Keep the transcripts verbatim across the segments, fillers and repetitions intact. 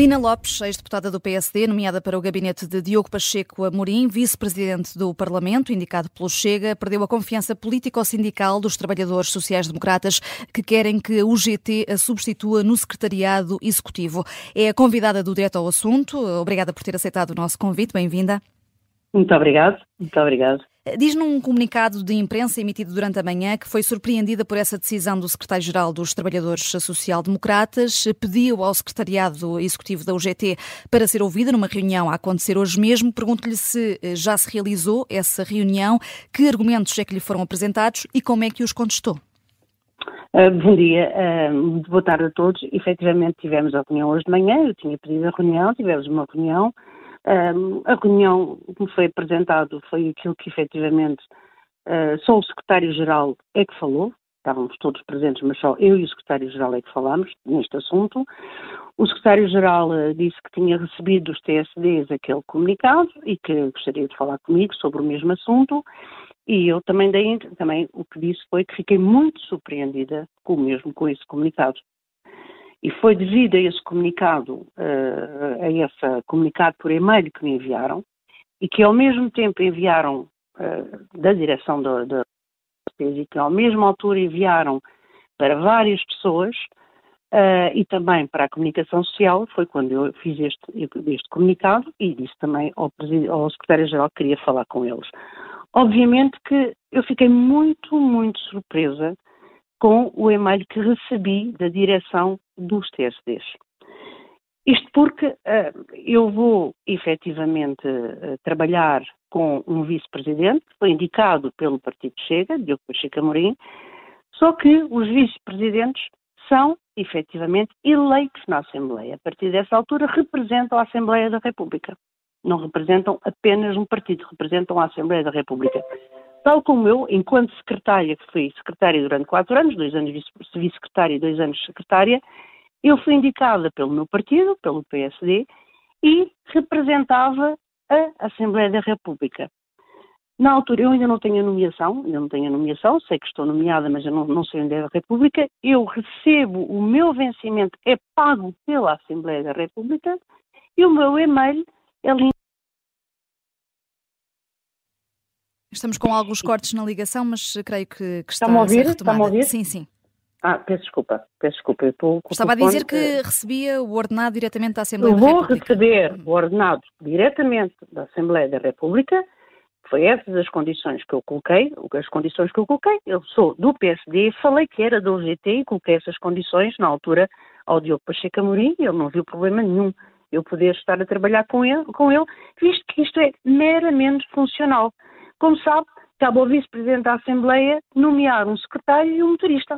Lina Lopes, ex-deputada do P S D, nomeada para o gabinete de Diogo Pacheco Amorim, vice-presidente do Parlamento, indicado pelo Chega, perdeu a confiança político-sindical dos trabalhadores sociais-democratas que querem que o G T a substitua no secretariado executivo. É a convidada do Direto ao Assunto. Obrigada por ter aceitado o nosso convite. Bem-vinda. Muito obrigado, muito obrigado. Diz num comunicado de imprensa emitido durante a manhã que foi surpreendida por essa decisão do secretário-geral dos Trabalhadores Social-Democratas, pediu ao secretariado executivo da U G T para ser ouvida numa reunião a acontecer hoje mesmo. Pergunto-lhe se já se realizou essa reunião, que argumentos é que lhe foram apresentados e como é que os contestou. Uh, bom dia, uh, boa tarde a todos. Efetivamente tivemos a reunião hoje de manhã, eu tinha pedido a reunião, tivemos uma reunião. Um, a reunião que me foi apresentado foi aquilo que efetivamente uh, só o secretário-geral é que falou, estávamos todos presentes, mas só eu e o secretário-geral é que falámos neste assunto. O secretário-geral uh, disse que tinha recebido dos T S Ds aquele comunicado e que gostaria de falar comigo sobre o mesmo assunto, e eu também dei, também o que disse foi que fiquei muito surpreendida com o mesmo, com esse comunicado. E foi devido a esse comunicado, uh, a esse comunicado por e-mail que me enviaram, e que ao mesmo tempo enviaram uh, da direção da, da e que ao mesma altura enviaram para várias pessoas uh, e também para a comunicação social, foi quando eu fiz este, este comunicado e disse também ao, ao secretário-geral que queria falar com eles. Obviamente que eu fiquei muito, muito surpresa com o e-mail que recebi da direção dos T S Ds. Isto porque uh, eu vou efetivamente uh, trabalhar com um vice-presidente, que foi indicado pelo Partido Chega, Diogo Pacheco Amorim, só que os vice-presidentes são efetivamente eleitos na Assembleia. A partir dessa altura representam a Assembleia da República. Não representam apenas um partido, representam a Assembleia da República. Tal como eu, enquanto secretária, que fui secretária durante quatro anos, dois anos vice-secretária e dois anos secretária, eu fui indicada pelo meu partido, pelo P S D, e representava a Assembleia da República. Na altura, eu ainda não tenho a nomeação, ainda não tenho a nomeação, sei que estou nomeada, mas eu não, não sei onde é a República. Eu recebo, o meu vencimento é pago pela Assembleia da República e o meu e-mail é lindo. Estamos com alguns cortes na ligação, mas creio que, que está a, a ser retomada. Está-me a ouvir? Sim, sim. Ah, peço desculpa, peço desculpa. Eu estou com Estava o telefone, a dizer que recebia o ordenado diretamente da Assembleia eu da vou República. receber o ordenado diretamente da Assembleia da República. Foi essas as condições que eu coloquei, as condições que eu coloquei. Eu sou do P S D, falei que era da U G T e coloquei essas condições na altura ao Diogo Pacheco Amorim e ele não viu problema nenhum eu poder estar a trabalhar com ele, com ele, visto que isto é meramente funcional. Como sabe, cabe ao vice-presidente da Assembleia nomear um secretário e um motorista.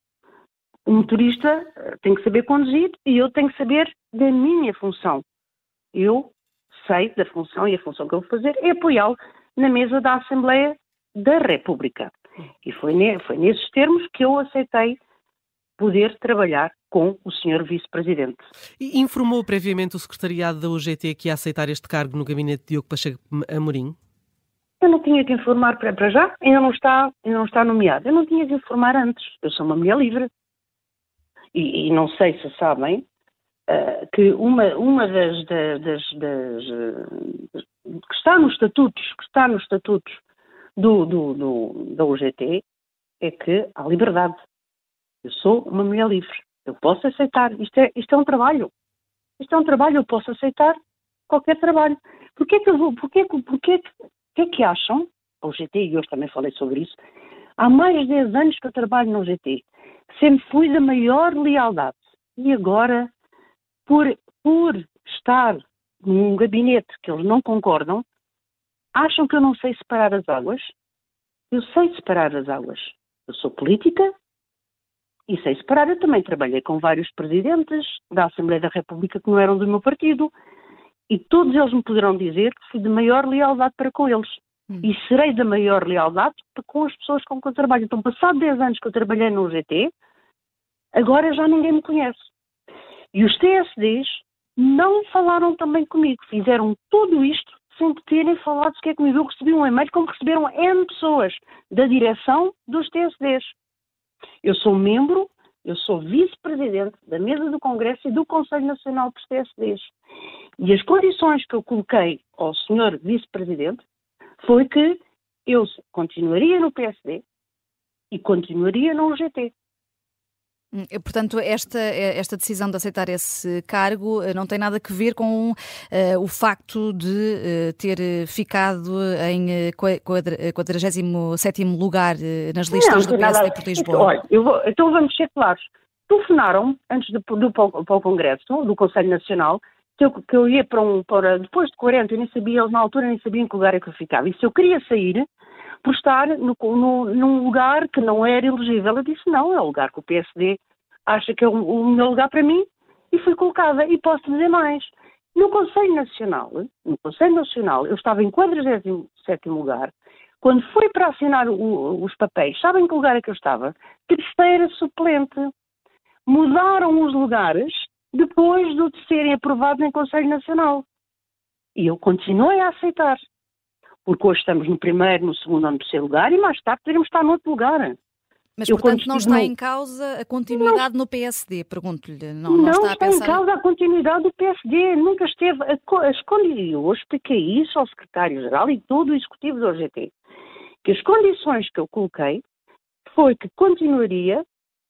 O motorista tem que saber conduzir e eu tenho que saber da minha função. Eu sei da função e a função que eu vou fazer é apoiá-lo na mesa da Assembleia da República. E foi, ne, foi nesses termos que eu aceitei poder trabalhar com o senhor vice-presidente. E informou previamente o secretariado da U G T que ia aceitar este cargo no gabinete de Diogo Pacheco Amorim? Eu não tinha que informar para, para já, ainda não, está, ainda não está nomeado. Eu não tinha que informar antes. Eu sou uma mulher livre. E, e não sei se sabem uh, que uma, uma das, das, das, das uh, que está nos estatutos, que está nos estatutos do, do, do, da U G T é que há liberdade. Eu sou uma mulher livre. Eu posso aceitar. Isto é, isto é um trabalho. Isto é um trabalho. Eu posso aceitar qualquer trabalho. Porquê que eu vou, porquê, porquê, que é que acham, a U G T, e hoje também falei sobre isso, há mais de dez anos que eu trabalho na U G T, sempre fui da maior lealdade, e agora, por, por estar num gabinete que eles não concordam, acham que eu não sei separar as águas? Eu sei separar as águas. Eu sou política e sei separar. Eu também trabalhei com vários presidentes da Assembleia da República que não eram do meu partido, e todos eles me poderão dizer que fui de maior lealdade para com eles. Hum. E serei da maior lealdade para com as pessoas com quem eu trabalho. Então, passado dez anos que eu trabalhei no U G T, agora já ninguém me conhece. E os T S Ds não falaram também comigo. Fizeram tudo isto sem terem falado sequer comigo. Eu recebi um e-mail como receberam N pessoas da direção dos T S Ds. Eu sou membro Eu sou vice-presidente da mesa do Congresso e do Conselho Nacional dos P S Ds. E as condições que eu coloquei ao senhor vice-presidente foi que eu continuaria no P S D e continuaria no U G T. Portanto, esta, esta decisão de aceitar esse cargo não tem nada a ver com uh, o facto de uh, ter ficado em quadragésimo sétimo lugar uh, nas listas não, do P S D por Lisboa. Olha, eu vou, então vamos ser claros. Telefonaram antes de, do, para o Congresso, do Conselho Nacional, que eu, que eu ia para um, para, depois de quarenta, eu nem sabia, eles na altura nem sabiam em que lugar é que eu ficava. E se eu queria sair por estar no, no, num lugar que não era elegível. Eu disse, não, é o lugar que o P S D acha que é o, o melhor lugar para mim, e fui colocada. E posso dizer mais. No Conselho Nacional, no Conselho Nacional, eu estava em quadragésimo sétimo lugar. Quando fui para assinar o, os papéis, sabem que lugar é que eu estava? Terceira suplente. Mudaram os lugares depois de serem aprovados em Conselho Nacional. E eu continuei a aceitar. Porque hoje estamos no primeiro, no segundo ou no terceiro lugar e mais tarde poderemos estar no outro lugar. Mas, eu, portanto, não está no... em causa a continuidade não, no P S D, pergunto-lhe. Não, não, não está, está a pensar... em causa a continuidade do P S D. Nunca esteve... As condições, eu expliquei isso ao secretário-geral e todo o executivo do O G T. Que as condições que eu coloquei foi que continuaria,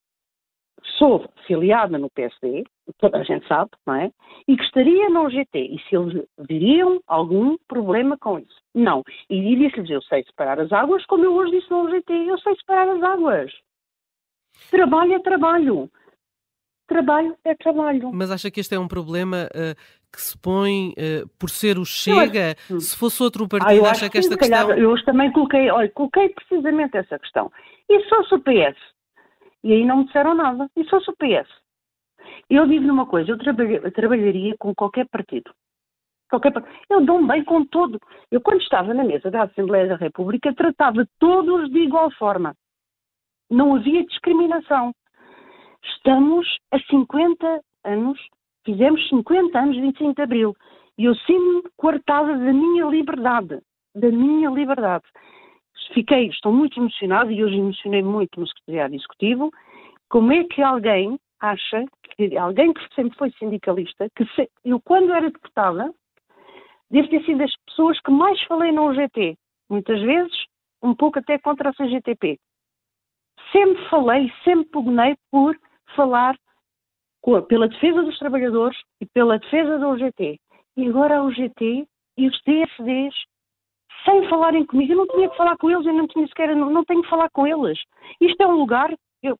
sou filiada no P S D, toda a gente sabe, não é? E que estaria no O G T. E se eles viriam algum problema com isso? Não. E disse-lhes, eu sei separar as águas, como eu hoje disse no O G T, eu sei separar as águas. Trabalho é trabalho. Trabalho é trabalho. Mas acha que este é um problema uh, que se põe uh, por ser o Chega? Eu, se fosse outro partido, ah, acha que esta sim, questão... Calhar, eu hoje também coloquei, olha, coloquei precisamente essa questão. E se fosse o P S? E aí não me disseram nada. E se fosse o P S? Eu digo numa coisa, eu, trabalha, eu trabalharia com qualquer partido. Qualquer partido. Eu dou-me bem com todo. Eu, quando estava na mesa da Assembleia da República, tratava todos de igual forma. Não havia discriminação. Estamos a cinquenta anos, fizemos cinquenta anos de vinte e cinco de Abril. E eu sinto-me coartada da minha liberdade. Da minha liberdade. Fiquei, estou muito emocionada e hoje emocionei muito no Secretariado Executivo. Como é que alguém acha, que alguém que sempre foi sindicalista, que se, eu quando era deputada, devo ter sido das pessoas que mais falei no U G T. Muitas vezes, um pouco até contra a C G T P. Sempre falei, sempre pugnei por falar com, pela defesa dos trabalhadores e pela defesa do U G T. E agora a U G T e os T S Ds, sem falarem comigo, eu não tinha que falar com eles, eu não tinha sequer, não, não tenho que falar com eles. Isto é um lugar, eu...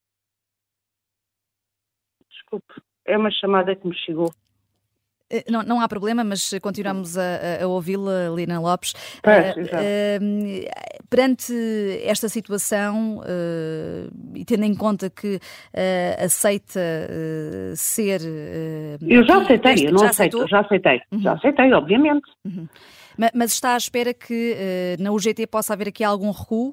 Desculpe, é uma chamada que me chegou. Não, não há problema, mas continuamos a, a ouvi-la, Lina Lopes. É, uh, uh, perante esta situação, uh, e tendo em conta que uh, aceita uh, ser... Uh, eu já aceitei, este, eu não já aceito, já aceitei, uhum. já aceitei, obviamente. Uhum. Mas, mas está à espera que uh, na U G T possa haver aqui algum recuo?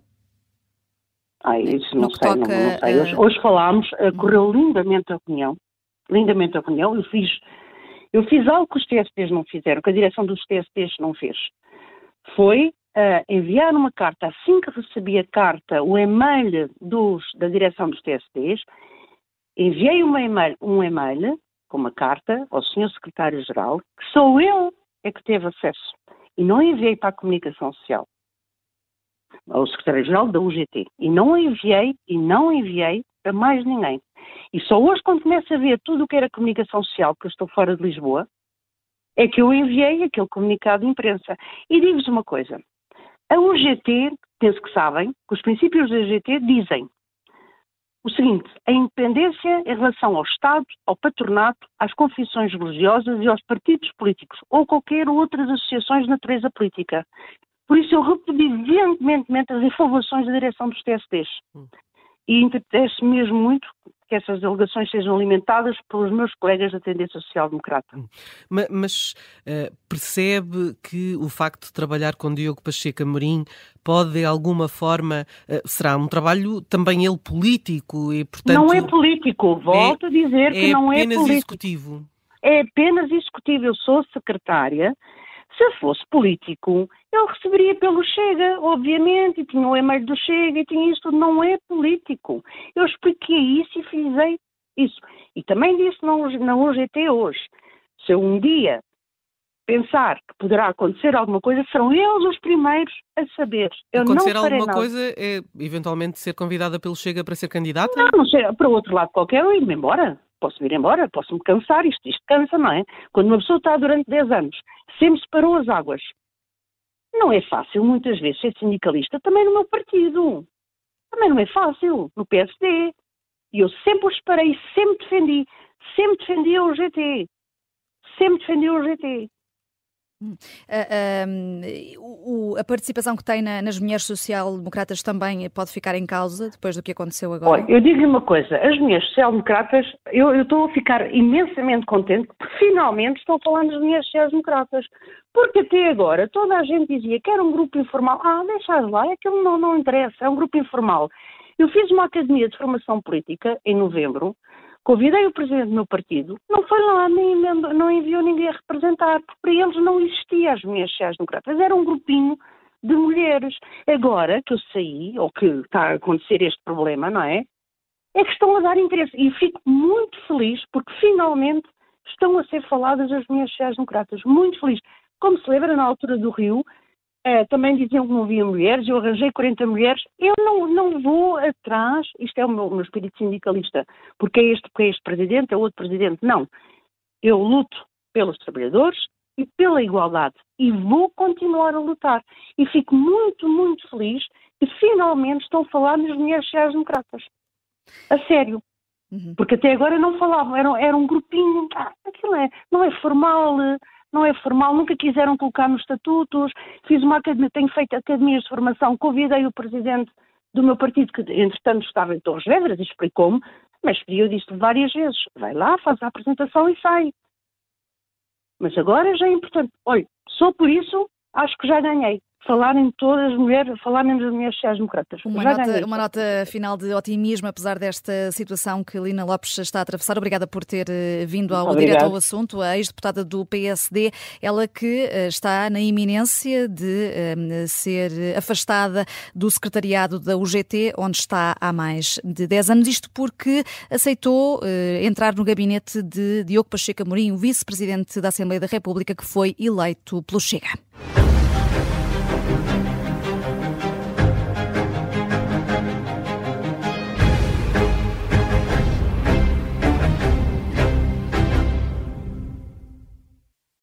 Ai, isso não sei, toca, não, não sei. Hoje, hoje falámos, uh, correu lindamente a reunião, lindamente a reunião, eu fiz... Eu fiz algo que os T S Ts não fizeram, que a direção dos T S Ts não fez. Foi uh, enviar uma carta, assim que recebi a carta, o e-mail dos, da direção dos T S Ts, enviei uma e-mail, um e-mail com uma carta ao senhor Secretário-Geral, que só ele é que teve acesso. E não enviei para a Comunicação Social, ao Secretário-Geral da U G T. E não enviei, e não enviei para mais ninguém. E só hoje, quando começo a ver tudo o que era comunicação social, porque eu estou fora de Lisboa, é que eu enviei aquele comunicado de imprensa. E digo-vos uma coisa, a U G T, penso que sabem, que os princípios da U G T dizem o seguinte, a independência em relação ao Estado, ao patronato, às confissões religiosas e aos partidos políticos, ou qualquer outras associações de natureza política. Por isso eu repeti veementemente as informações da direção dos T S Ts. Hum. E interessa mesmo muito que essas alegações sejam alimentadas pelos meus colegas da tendência social-democrata. Mas, mas uh, percebe que o facto de trabalhar com Diogo Pacheco Amorim pode, de alguma forma, uh, será um trabalho também ele político e, portanto... Não é político, volto é, a dizer que é não é político. É apenas executivo. É apenas executivo, eu sou secretária. Se fosse político, ele receberia pelo Chega, obviamente, e tinha o e-mail do Chega e tinha isso tudo. Não é político. Eu expliquei isso e frisei isso. E também disse na U G T hoje, se eu um dia pensar que poderá acontecer alguma coisa, serão eles os primeiros a saber. Eu acontecer não farei alguma nada. coisa é eventualmente ser convidada pelo Chega para ser candidata? Não, não sei, para o outro lado qualquer, eu ir-me embora. Posso ir embora, posso-me cansar, isto, isto cansa, não é? Quando uma pessoa está durante dez anos, sempre separou as águas. Não é fácil, muitas vezes, ser sindicalista, também no meu partido. Também não é fácil, no P S D. E eu sempre os separei, sempre defendi. Sempre defendi a U G T. Sempre defendi a U G T. Hum. Uh, um, o, a participação que tem na, nas mulheres social-democratas também pode ficar em causa depois do que aconteceu agora? Olha, eu digo-lhe uma coisa, as mulheres social-democratas, eu, eu estou a ficar imensamente contente porque finalmente estão a falar nas mulheres social-democratas, porque até agora toda a gente dizia que era um grupo informal. Ah, deixa lá, aquilo não, não interessa, é um grupo informal. Eu fiz uma academia de formação política em novembro. Convidei o presidente do meu partido, não foi lá, nem, não enviou ninguém a representar, porque para eles não existia as mulheres sociais-democratas, era um grupinho de mulheres. Agora que eu saí, ou que está a acontecer este problema, não é? É que estão a dar interesse. E fico muito feliz, porque finalmente estão a ser faladas as mulheres sociais-democratas. Muito feliz. Como se lembra, na altura do Rio, Uh, também diziam que não havia mulheres, eu arranjei quarenta mulheres, eu não, não vou atrás, isto é o meu, o meu espírito sindicalista, porque é este, porque é este presidente, é outro presidente, não. Eu luto pelos trabalhadores e pela igualdade e vou continuar a lutar. E fico muito, muito feliz que finalmente estão a falar nas mulheres sociais-democratas. A sério. Uhum. Porque até agora não falavam, era, era um grupinho, ah, aquilo é, não é formal... Não é formal, nunca quiseram colocar nos estatutos, fiz uma academia, tenho feito academias de formação, convidei o presidente do meu partido, que entretanto estava em Torres Vedras, e explicou-me, mas eu disse várias vezes, vai lá, faz a apresentação e sai. Mas agora já é importante. Olha, só por isso acho que já ganhei. Falarem todas as mulheres, falarem das mulheres sociais-democratas. Uma, nota, uma nota final de otimismo, apesar desta situação que Lina Lopes está a atravessar. Obrigada por ter vindo ao Obrigado. Direto ao Assunto, a ex-deputada do P S D, ela que está na iminência de um, ser afastada do secretariado da U G T, onde está há mais de dez anos. Isto porque aceitou uh, entrar no gabinete de Diogo Pacheco Amorim, o vice-presidente da Assembleia da República, que foi eleito pelo Chega.